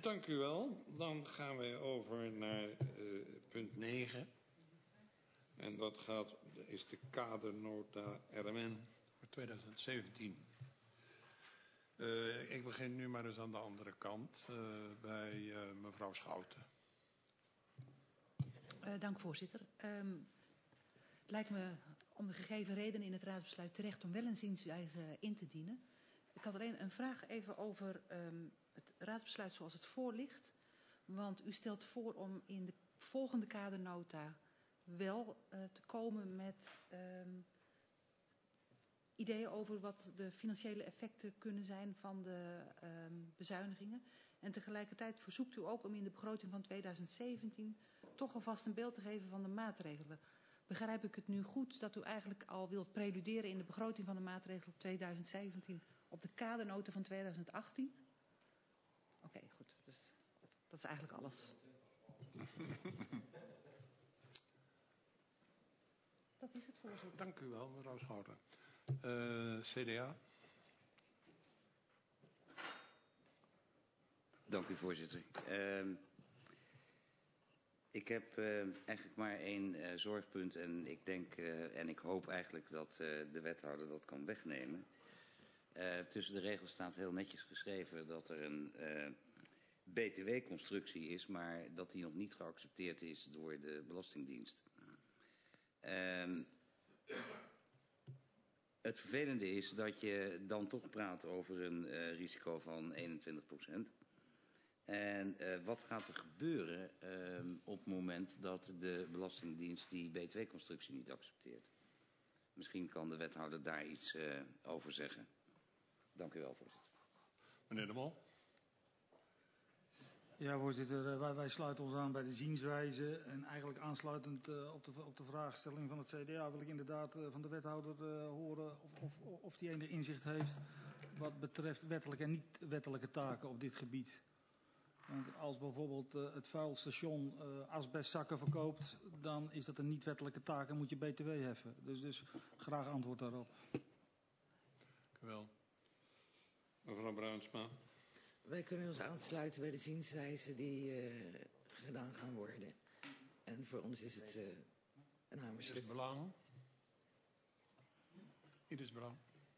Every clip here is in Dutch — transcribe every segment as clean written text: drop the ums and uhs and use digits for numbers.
Dank u wel. Dan gaan wij over naar punt 9. En dat is de kadernota RMN voor 2017. Ik begin nu maar eens aan de andere kant bij mevrouw Schouten. Dank voorzitter. Het lijkt me om de gegeven redenen in het raadsbesluit terecht om wel een zienswijze in te dienen. Ik had alleen een vraag even over het raadsbesluit zoals het voor ligt. Want u stelt voor om in de volgende kadernota wel te komen met ideeën over wat de financiële effecten kunnen zijn van de bezuinigingen. En tegelijkertijd verzoekt u ook om in de begroting van 2017 toch alvast een beeld te geven van de maatregelen. Begrijp ik het nu goed dat u eigenlijk al wilt preluderen in de begroting van de maatregelen 2017 op de kadernota van 2018? Oké, goed. Dus dat is eigenlijk alles. Dat is het, voorzitter. Dank u wel, mevrouw Schouten. CDA. Dank u, voorzitter. Ik heb eigenlijk maar één zorgpunt en ik denk en ik hoop eigenlijk dat de wethouder dat kan wegnemen. Tussen de regels staat heel netjes geschreven dat er een BTW-constructie is, maar dat die nog niet geaccepteerd is door de Belastingdienst. Het vervelende is dat je dan toch praat over een risico van 21%. En wat gaat er gebeuren op het moment dat de Belastingdienst die BTW-constructie niet accepteert? Misschien kan de wethouder daar iets over zeggen. Dank u wel, voorzitter. Meneer De Mol. Ja, voorzitter, wij sluiten ons aan bij de zienswijze. En eigenlijk aansluitend op de vraagstelling van het CDA wil ik inderdaad van de wethouder horen of die enig inzicht heeft wat betreft wettelijke en niet-wettelijke taken op dit gebied. Want als bijvoorbeeld het vuilstation asbestzakken verkoopt, dan is dat een niet-wettelijke taak en moet je BTW heffen. Dus graag antwoord daarop. Dank u wel. Mevrouw Bruinsma. Wij kunnen ons aansluiten bij de zienswijze die gedaan gaan worden. En voor ons is het een hamerstuk. Ieders belang. Ieders belang.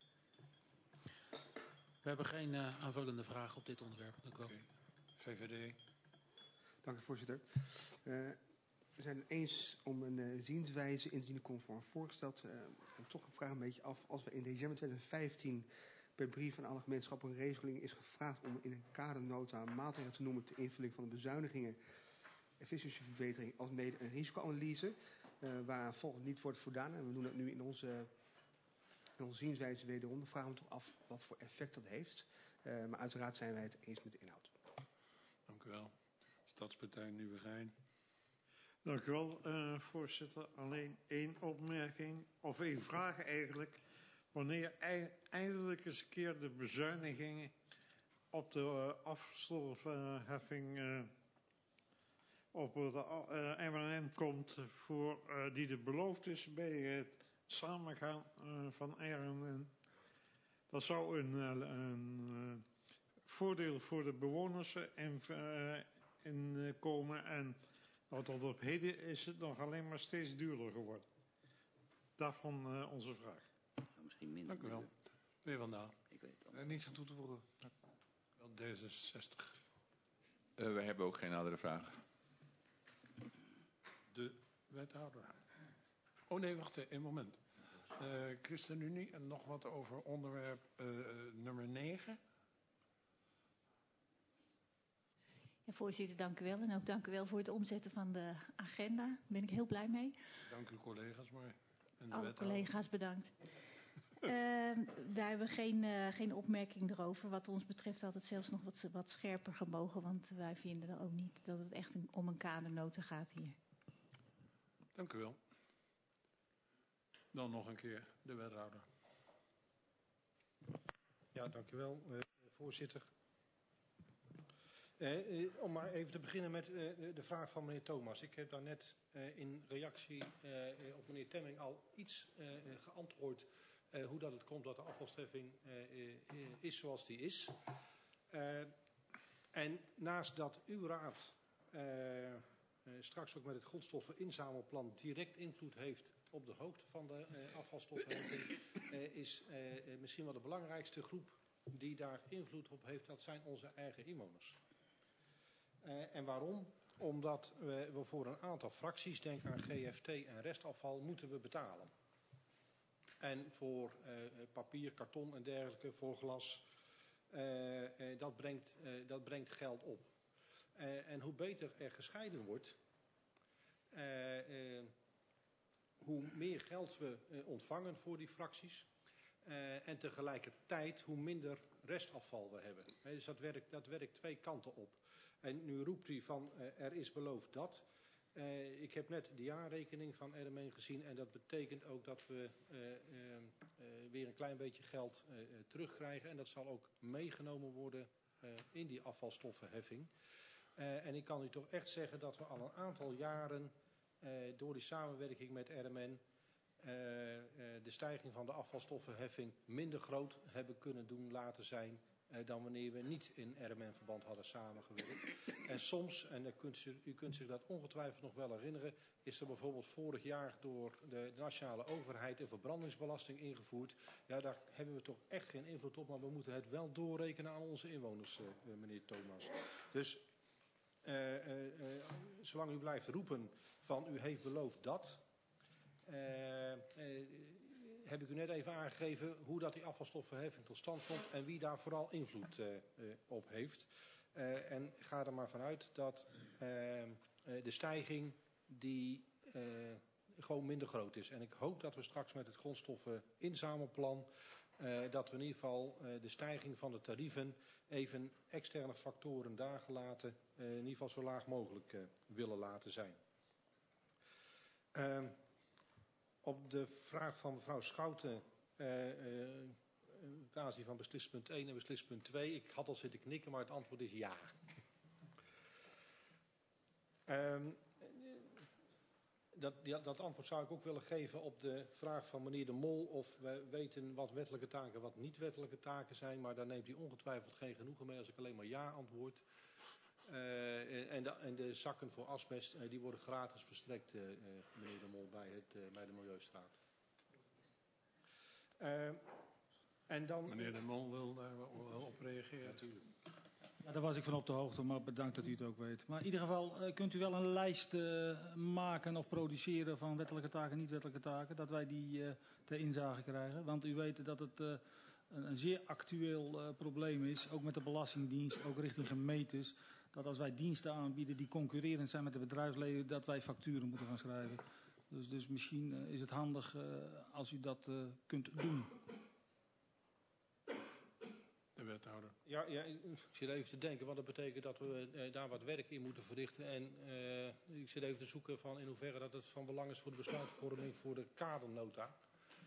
We hebben geen aanvullende vragen op dit onderwerp. Dank u wel. Okay. VVD. Dank u, voorzitter. We zijn het eens om een zienswijze in te dienen conform voorgesteld. En toch vraag een beetje af, als we in december 2015 per brief aan alle gemeenschappen regeling is gevraagd om in een kadernota maatregelen te noemen ter invulling van de bezuinigingen, efficiëntieverbetering als mede een risicoanalyse, waaraan volgens niet wordt voldaan. En we doen dat nu in onze zienswijze wederom. Dan vragen we toch af wat voor effect dat heeft. Maar uiteraard zijn wij het eens met de inhoud. Dank u wel. Stadspartij Nieuwegein. Dank u wel, voorzitter. Alleen één opmerking, of één vraag eigenlijk. Wanneer eindelijk eens een keer de bezuinigingen op de afstolheffing op het MNM komt voor die er beloofd is bij het samengaan van RMN. Dat zou een voordeel voor de bewoners in komen en tot op heden is het nog alleen maar steeds duurder geworden. Daarvan onze vraag. Misschien minder. Dank u wel. Meneer Van Daal. Ik weet het al. Niets aan toe te voegen. Wel D66. We hebben ook geen andere vraag. De wethouder. Oh nee, wacht een moment. ChristenUnie en nog wat over onderwerp nummer 9. Ja, voorzitter, dank u wel. En ook dank u wel voor het omzetten van de agenda. Daar ben ik heel blij mee. Dank uw collega's maar. En de alle wethouder. Collega's bedankt. Daar hebben we geen opmerking erover. Wat ons betreft had het zelfs nog wat scherper gemogen. Want wij vinden dan ook niet dat het echt om een kadernota gaat hier. Dank u wel. Dan nog een keer de wethouder. Ja, dank u wel, voorzitter. Om maar even te beginnen met de vraag van meneer Thomas. Ik heb daar net in reactie op meneer Temming al iets geantwoord hoe dat het komt dat de afvalsheffing is zoals die is. En naast dat uw raad straks ook met het grondstoffeninzamelplan direct invloed heeft op de hoogte van de afvalstoffenheffing, is misschien wel de belangrijkste groep die daar invloed op heeft, dat zijn onze eigen inwoners. En waarom? Omdat we voor een aantal fracties, denk aan GFT en restafval, moeten we betalen. En voor papier, karton en dergelijke, voor glas, dat brengt geld op. En hoe beter er gescheiden wordt, hoe meer geld we ontvangen voor die fracties. En tegelijkertijd hoe minder restafval we hebben. Dus dat werkt twee kanten op. En nu roept u van er is beloofd dat. Ik heb net de jaarrekening van RMN gezien en dat betekent ook dat we weer een klein beetje geld terugkrijgen. En dat zal ook meegenomen worden in die afvalstoffenheffing. En ik kan u toch echt zeggen dat we al een aantal jaren door die samenwerking met RMN de stijging van de afvalstoffenheffing minder groot hebben kunnen doen laten zijn dan wanneer we niet in RMN-verband hadden samengewerkt. En soms, en u kunt zich dat ongetwijfeld nog wel herinneren, is er bijvoorbeeld vorig jaar door de nationale overheid een verbrandingsbelasting ingevoerd. Ja, daar hebben we toch echt geen invloed op, maar we moeten het wel doorrekenen aan onze inwoners, meneer Thomas. Dus zolang u blijft roepen van u heeft beloofd dat, heb ik u net even aangegeven hoe dat die afvalstoffenheffing tot stand komt en wie daar vooral invloed op heeft. En ga er maar vanuit dat de stijging die gewoon minder groot is. En ik hoop dat we straks met het grondstoffeninzamelplan dat we in ieder geval de stijging van de tarieven even externe factoren daargelaten in ieder geval zo laag mogelijk willen laten zijn. Op de vraag van mevrouw Schouten ten aanzien van beslispunt 1 en beslispunt 2. Ik had al zitten knikken, maar het antwoord is ja. Dat antwoord zou ik ook willen geven op de vraag van meneer De Mol of we weten wat wettelijke taken en wat niet wettelijke taken zijn. Maar daar neemt hij ongetwijfeld geen genoegen mee als ik alleen maar ja antwoord. En de zakken voor asbest, die worden gratis verstrekt, meneer De Mol, bij de Milieustraat. En dan... Meneer De Mol wil daar wel op reageren. Natuurlijk. Ja, daar was ik van op de hoogte, maar bedankt dat u het ook weet. Maar in ieder geval kunt u wel een lijst maken of produceren van wettelijke taken en niet wettelijke taken, dat wij die ter inzage krijgen. Want u weet dat het een zeer actueel probleem is, ook met de Belastingdienst, ook richting gemeentes, dat als wij diensten aanbieden die concurrerend zijn met de bedrijfsleven, dat wij facturen moeten gaan schrijven. Dus misschien is het handig als u dat kunt doen. De wethouder. Ja, ik zit even te denken, want dat betekent dat we daar wat werk in moeten verrichten. En ik zit even te zoeken van in hoeverre dat het van belang is voor de besluitvorming voor de kadernota.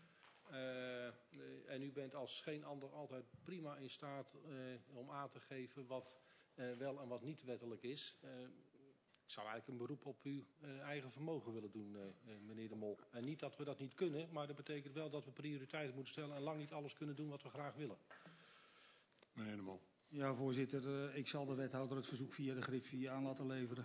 En u bent als geen ander altijd prima in staat om aan te geven wat wel en wat niet wettelijk is. Ik zou eigenlijk een beroep op uw eigen vermogen willen doen, meneer De Mol. En niet dat we dat niet kunnen, maar dat betekent wel dat we prioriteiten moeten stellen en lang niet alles kunnen doen wat we graag willen. Meneer De Mol. Ja, voorzitter. Ik zal de wethouder het verzoek via de Griffie aan laten leveren.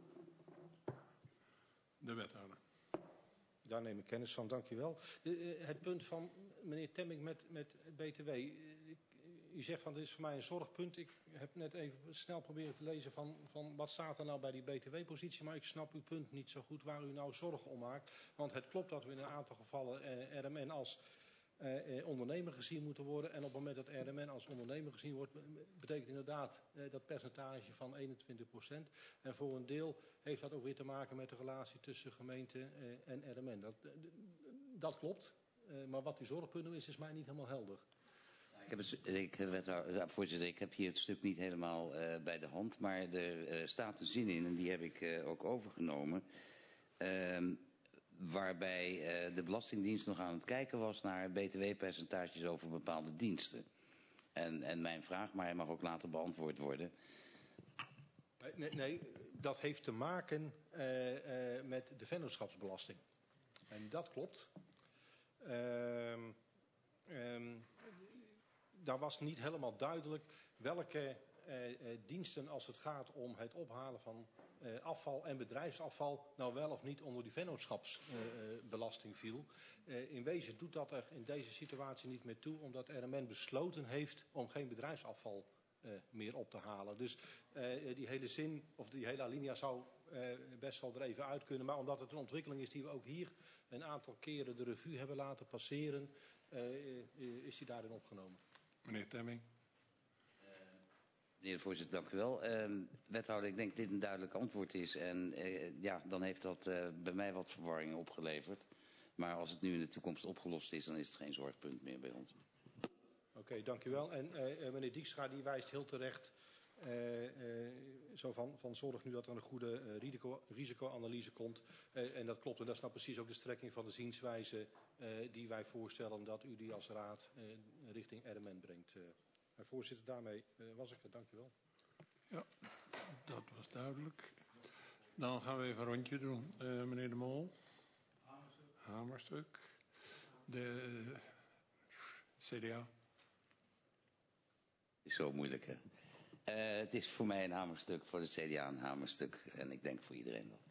De wethouder. Daar neem ik kennis van, dank u wel. Het punt van meneer Temming met BTW. U zegt van dit is voor mij een zorgpunt. Ik heb net even snel proberen te lezen van wat staat er nou bij die BTW-positie. Maar ik snap uw punt niet zo goed waar u nou zorgen om maakt. Want het klopt dat we in een aantal gevallen RMN als ondernemer gezien moeten worden. En op het moment dat RMN als ondernemer gezien wordt, betekent inderdaad dat percentage van 21%. En voor een deel heeft dat ook weer te maken met de relatie tussen gemeente en RMN. Dat klopt. Maar wat uw zorgpunt is mij niet helemaal helder. Voorzitter, ik heb hier het stuk niet helemaal bij de hand, maar er staat een zin in en die heb ik ook overgenomen. Waarbij de Belastingdienst nog aan het kijken was naar btw-percentages over bepaalde diensten. En mijn vraag, maar hij mag ook later beantwoord worden. Nee, dat heeft te maken met de vennootschapsbelasting. En dat klopt. Daar was niet helemaal duidelijk welke diensten als het gaat om het ophalen van afval en bedrijfsafval nou wel of niet onder die vennootschapsbelasting viel. In wezen doet dat er in deze situatie niet meer toe, omdat RMN besloten heeft om geen bedrijfsafval meer op te halen. Dus die hele zin, of die hele alinea zou best wel er even uit kunnen. Maar omdat het een ontwikkeling is die we ook hier een aantal keren de revue hebben laten passeren, is die daarin opgenomen. Meneer Temming. Meneer de voorzitter, dank u wel. Wethouder, ik denk dat dit een duidelijk antwoord is. En dan heeft dat bij mij wat verwarring opgeleverd. Maar als het nu in de toekomst opgelost is, dan is het geen zorgpunt meer bij ons. Oké, dank u wel. En meneer Dijkstra die wijst heel terecht zo van zorg nu dat er een goede risicoanalyse komt. En dat klopt. En dat is nou precies ook de strekking van de zienswijze die wij voorstellen dat u die als raad richting RMN brengt. Voorzitter, daarmee was ik er. Dank u wel. Ja, dat was duidelijk. Dan gaan we even een rondje doen. Meneer De Mol. Hamerstuk. De CDA. Het is zo moeilijk, hè? Het is voor mij een hamerstuk, voor de CDA een hamerstuk. En ik denk voor iedereen wel.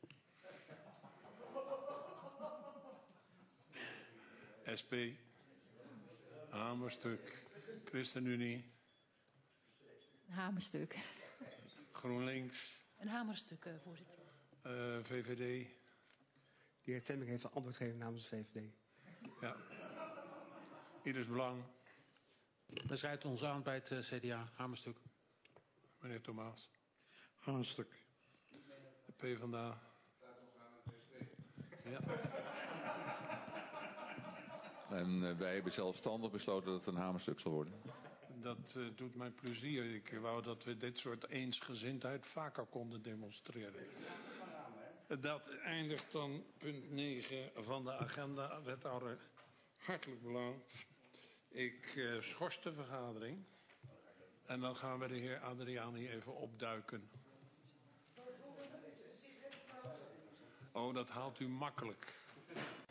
SP. Hamerstuk. ChristenUnie. Een hamerstuk. GroenLinks. Een hamerstuk, voorzitter. VVD. De heer Temming heeft een antwoord gegeven namens de VVD. Ja. Ieders Belang. We sluiten ons aan bij het CDA. Hamerstuk. Meneer Thomaas. Hamerstuk. De PvdA. Ja. En wij hebben zelfstandig besloten dat het een hamerstuk zal worden. Dat doet mij plezier. Ik wou dat we dit soort eensgezindheid vaker konden demonstreren. Dat eindigt dan punt 9 van de agenda. Wethouder, hartelijk bedankt. Ik schors de vergadering. En dan gaan we de heer Adriani even opduiken. Oh, dat haalt u makkelijk.